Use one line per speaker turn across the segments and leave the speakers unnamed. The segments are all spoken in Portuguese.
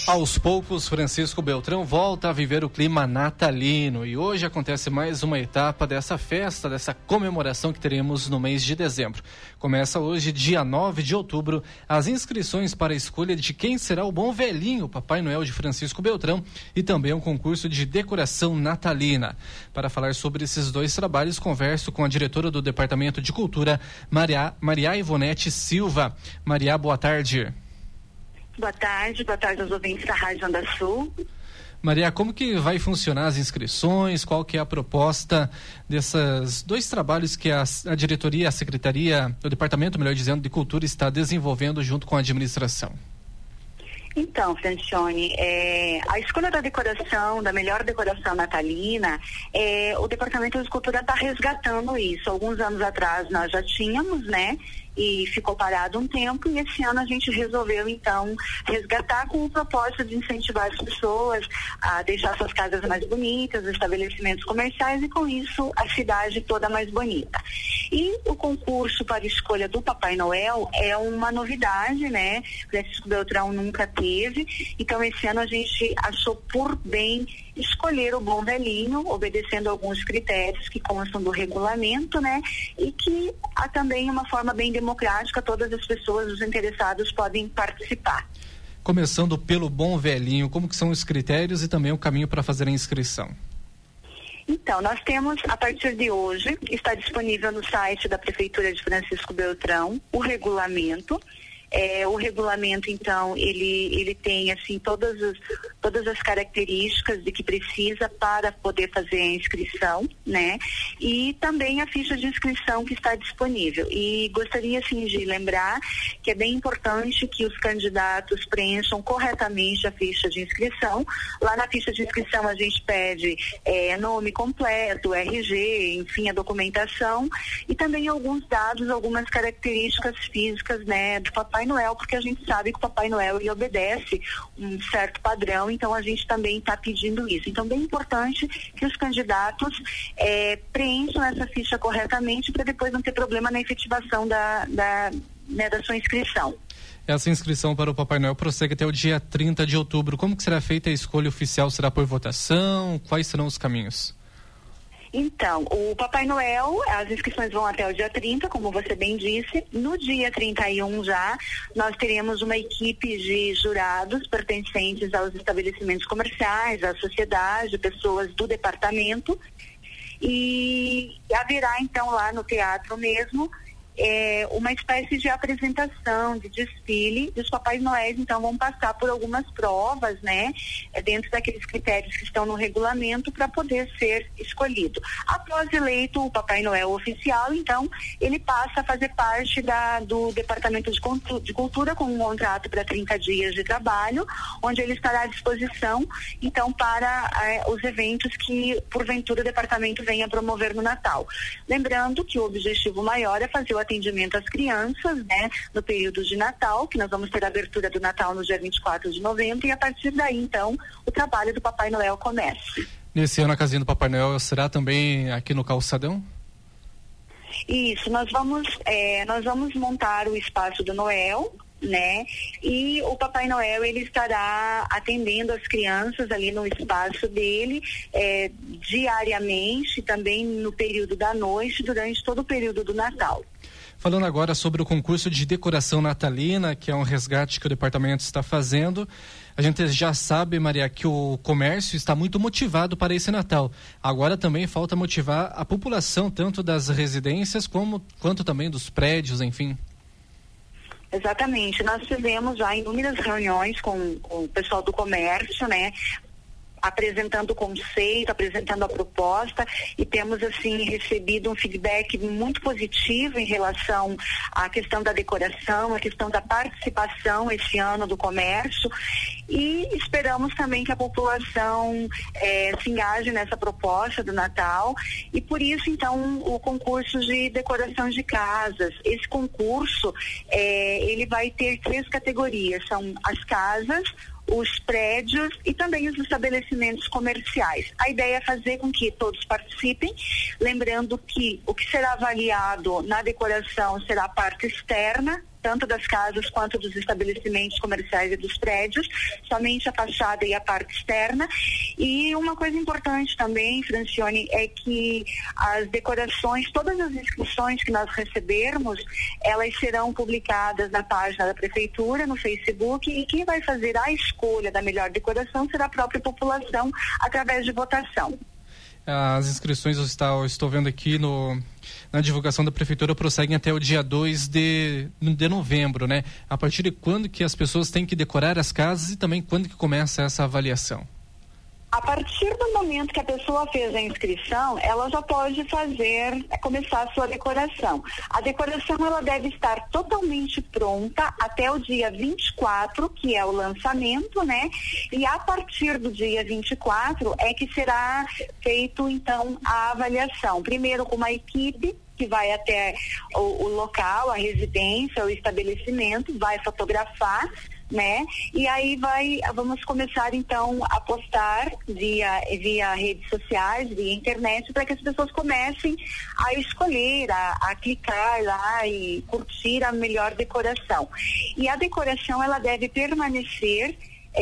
Aos poucos, Francisco Beltrão volta a viver o clima natalino e hoje acontece mais uma etapa dessa festa, dessa comemoração que teremos no mês de dezembro. Começa hoje, dia 9 de outubro, as inscrições para a escolha de quem será o bom velhinho, Papai Noel de Francisco Beltrão, e também um concurso de decoração natalina. Para falar sobre esses dois trabalhos, converso com a diretora do Departamento de Cultura, Maria Ivonete Silva. Maria, boa tarde.
Boa tarde aos ouvintes da Rádio Onda Sul.
Maria, como que vai funcionar as inscrições? Qual que é a proposta desses dois trabalhos que a diretoria, a secretaria, o departamento, melhor dizendo, de cultura está desenvolvendo junto com a administração?
Então, Francione, a escolha da decoração, da melhor decoração natalina, o Departamento de Cultura está resgatando isso. Alguns anos atrás nós já tínhamos, né? E ficou parado um tempo, e esse ano a gente resolveu então resgatar com o propósito de incentivar as pessoas a deixar suas casas mais bonitas, os estabelecimentos comerciais, e com isso a cidade toda mais bonita. E o concurso para a escolha do Papai Noel é uma novidade, né? Francisco Beltrão nunca teve, então esse ano a gente achou por bem escolher o bom velhinho, obedecendo alguns critérios que constam do regulamento, né? E que há também uma forma bem democrática, todas as pessoas, os interessados podem participar.
Começando pelo bom velhinho, como que são os critérios e também o caminho para fazer a inscrição?
Então, nós temos, a partir de hoje, está disponível no site da Prefeitura de Francisco Beltrão o regulamento. O regulamento, então, ele tem, assim, todas as características de que precisa para poder fazer a inscrição, né? E também a ficha de inscrição que está disponível. E gostaria, assim, de lembrar que é bem importante que os candidatos preencham corretamente a ficha de inscrição. Lá na ficha de inscrição a gente pede nome completo, RG, enfim, a documentação, e também alguns dados, algumas características físicas, né, do Papai Noel, porque a gente sabe que o Papai Noel ele obedece um certo padrão, então a gente também está pedindo isso. Então, bem importante que os candidatos preencham essa ficha corretamente para depois não ter problema na efetivação da sua inscrição.
Essa inscrição para o Papai Noel prossegue até o dia 30 de outubro. Como que será feita a escolha oficial? Será por votação? Quais serão os caminhos?
Então, o Papai Noel, as inscrições vão até o dia 30, como você bem disse. No dia 31 já, nós teremos uma equipe de jurados pertencentes aos estabelecimentos comerciais, à sociedade, pessoas do departamento. E haverá, então, lá no teatro mesmo, uma espécie de apresentação, de desfile, e os Papais Noéis então vão passar por algumas provas, né, dentro daqueles critérios que estão no regulamento para poder ser escolhido. Após eleito o Papai Noel oficial, então ele passa a fazer parte do Departamento de Cultura com um contrato para 30 dias de trabalho, onde ele estará à disposição então para os eventos que porventura o departamento venha promover no Natal. Lembrando que o objetivo maior é fazer o atendimento às crianças, né, no período de Natal, que nós vamos ter a abertura do Natal no dia 24 de novembro, e a partir daí, então, o trabalho do Papai Noel começa.
Nesse ano a casinha do Papai Noel será também aqui no Calçadão?
Isso, nós vamos montar o espaço do Noel, né? E o Papai Noel ele estará atendendo as crianças ali no espaço dele diariamente, também no período da noite, durante todo o período do Natal.
Falando agora sobre o concurso de decoração natalina, que é um resgate que o departamento está fazendo, a gente já sabe, Maria, que o comércio está muito motivado para esse Natal. Agora também falta motivar a população, tanto das residências quanto também dos prédios, enfim.
Exatamente, nós fizemos já inúmeras reuniões com o pessoal do comércio, né? Apresentando o conceito, apresentando a proposta, e temos assim recebido um feedback muito positivo em relação à questão da decoração, à questão da participação esse ano do comércio, e esperamos também que a população se engaje nessa proposta do Natal, e por isso então o concurso de decoração de casas. Esse concurso ele vai ter 3 categorias, são as casas, os prédios e também os estabelecimentos comerciais. A ideia é fazer com que todos participem, lembrando que o que será avaliado na decoração será a parte externa, tanto das casas quanto dos estabelecimentos comerciais e dos prédios, somente a fachada e a parte externa. E uma coisa importante também, Francione, é que as decorações, todas as inscrições que nós recebermos, elas serão publicadas na página da Prefeitura, no Facebook, e quem vai fazer a escolha da melhor decoração será a própria população através de votação.
As inscrições, eu estou vendo aqui na divulgação da Prefeitura, prosseguem até o dia 2 de novembro, né? A partir de quando que as pessoas têm que decorar as casas e também quando que começa essa avaliação?
A partir do momento que a pessoa fez a inscrição, ela já pode começar a sua decoração. A decoração, ela deve estar totalmente pronta até o dia 24, que é o lançamento, né? E a partir do dia 24 é que será feito, então, a avaliação. Primeiro com uma equipe que vai até o local, a residência, o estabelecimento, vai fotografar, né? E aí vamos começar então a postar via redes sociais, via internet, para que as pessoas comecem a escolher, a clicar lá e curtir a melhor decoração. E a decoração, ela deve permanecer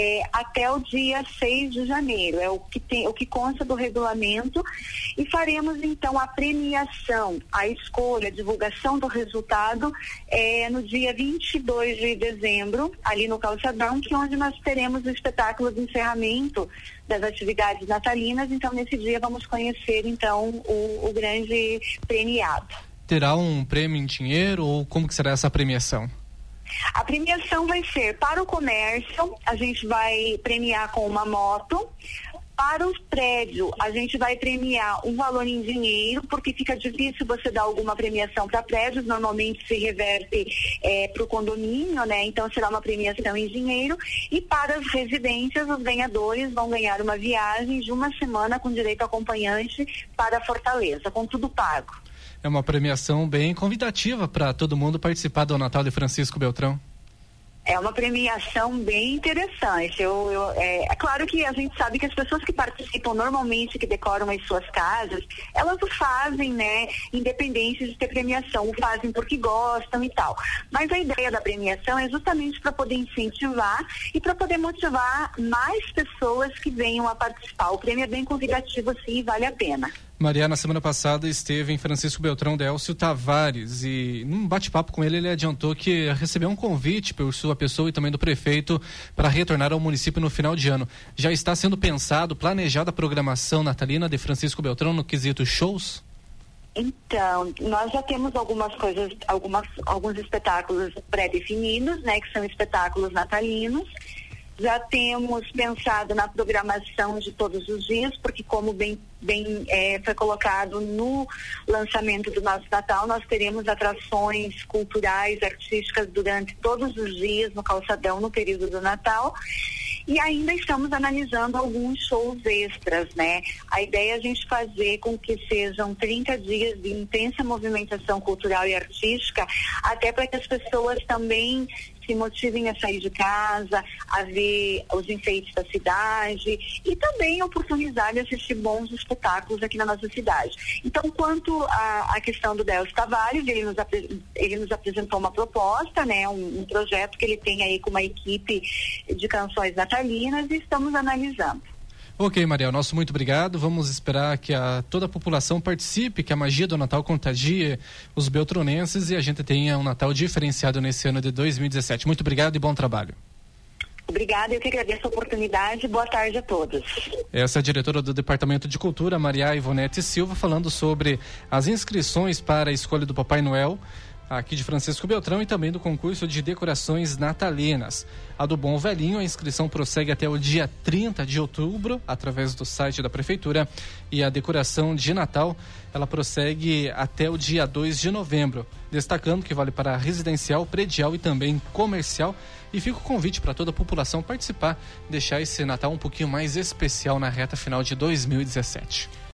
até o dia 6 de janeiro, é o que consta do regulamento, e faremos então a premiação, a escolha, a divulgação do resultado no dia 22 de dezembro, ali no Calçadão, que é onde nós teremos o espetáculo de encerramento das atividades natalinas. Então nesse dia vamos conhecer então o grande premiado.
Terá um prêmio em dinheiro ou como que será essa premiação?
A premiação vai ser para o comércio, a gente vai premiar com uma moto. Para os prédios, a gente vai premiar um valor em dinheiro, porque fica difícil você dar alguma premiação para prédios, normalmente se reverte para o condomínio, né? Então será uma premiação em dinheiro. E para as residências, os ganhadores vão ganhar uma viagem de uma semana com direito a acompanhante para Fortaleza, com tudo pago.
É uma premiação bem convidativa para todo mundo participar do Natal de Francisco Beltrão.
É uma premiação bem interessante. É claro que a gente sabe que as pessoas que participam normalmente, que decoram as suas casas, elas o fazem, né, independente de ter premiação, o fazem porque gostam e tal. Mas a ideia da premiação é justamente para poder incentivar e para poder motivar mais pessoas que venham a participar. O prêmio é bem convidativo, sim, e vale a pena.
Maria, na semana passada esteve em Francisco Beltrão Délcio Tavares e num bate-papo com ele adiantou que recebeu um convite por sua pessoa e também do prefeito para retornar ao município no final de ano. Já está sendo planejada a programação natalina de Francisco Beltrão no quesito shows?
Então, nós já temos alguns espetáculos pré-definidos, né, que são espetáculos natalinos. Já temos pensado na programação de todos os dias, porque como bem foi colocado no lançamento do nosso Natal, nós teremos atrações culturais, artísticas durante todos os dias no Calçadão, no período do Natal. E ainda estamos analisando alguns shows extras, né? A ideia é a gente fazer com que sejam 30 dias de intensa movimentação cultural e artística, até para que as pessoas também se motivem a sair de casa, a ver os enfeites da cidade e também oportunizar de assistir bons espetáculos aqui na nossa cidade. Então, quanto à questão do Délcio Tavares, ele nos apresentou uma proposta, né, um projeto que ele tem aí com uma equipe de canções natalinas e estamos analisando.
Ok, Maria, nosso muito obrigado. Vamos esperar que toda a população participe, que a magia do Natal contagie os beltronenses e a gente tenha um Natal diferenciado nesse ano de 2017. Muito obrigado e bom trabalho.
Obrigada, eu que agradeço a oportunidade. Boa tarde a todos.
Essa é a diretora do Departamento de Cultura, Maria Ivonete Silva, falando sobre as inscrições para a escolha do Papai Noel aqui de Francisco Beltrão e também do concurso de decorações natalinas. A do Bom Velhinho, a inscrição prossegue até o dia 30 de outubro, através do site da Prefeitura, e a decoração de Natal, ela prossegue até o dia 2 de novembro, destacando que vale para residencial, predial e também comercial, e fica o convite para toda a população participar, deixar esse Natal um pouquinho mais especial na reta final de 2017.